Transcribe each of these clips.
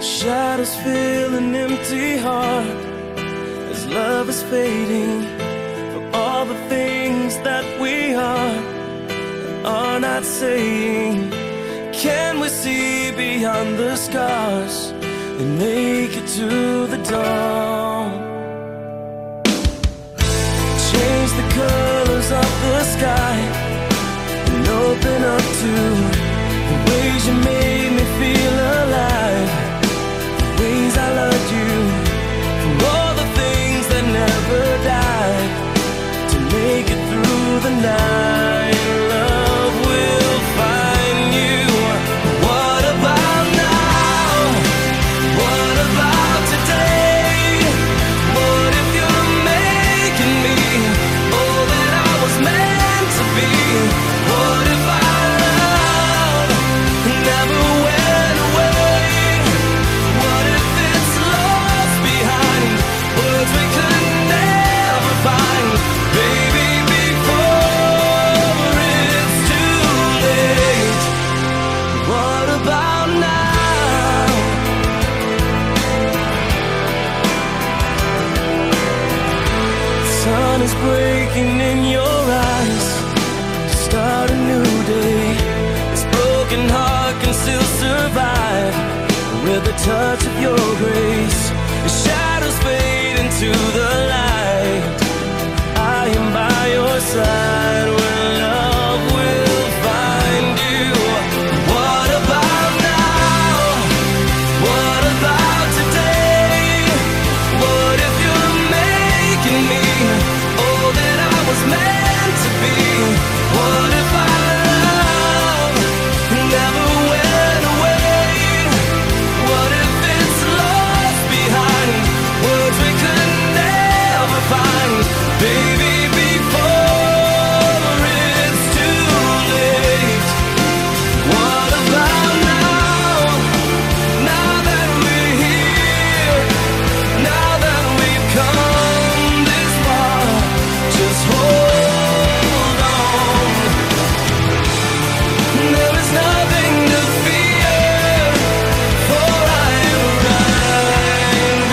Shadows fill an empty heart as love is fading from all the things that we are not saying. Can we see beyond the scars and make it to the dawn? Change the colors of the sky and open up to the ways you made me feel alive, the ways I loved you, for all the things that never died, to make it through the night. Love will find you. What about now? What about today? What if you're making me all that I was meant to be? What if our love never went away? What if it's lost behind words we could never find? Baby, before it's too late. What about now? The sun is breaking in your eyes to start a new day. This broken heart can still survive with the touch of your grace. The shadows fade into the light. I am by your side when love will find you. What about now? What about today? What if you're making me all that I was meant to be? What if our love never went away? What if it's lost behind words we could never find? Baby, before it's too late. What about now? Now that we're here, now that we've come this far, just hold on. There is nothing to fear, for I am right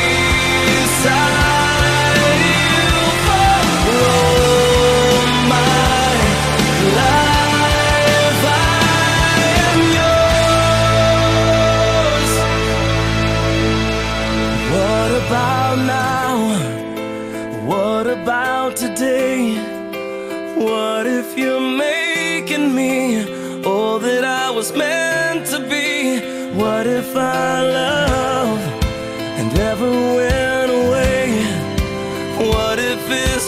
beside you for all my life. I am yours. What about now? What about today? What if you're making me all that I was meant to be? What if our love and never went away? What if it's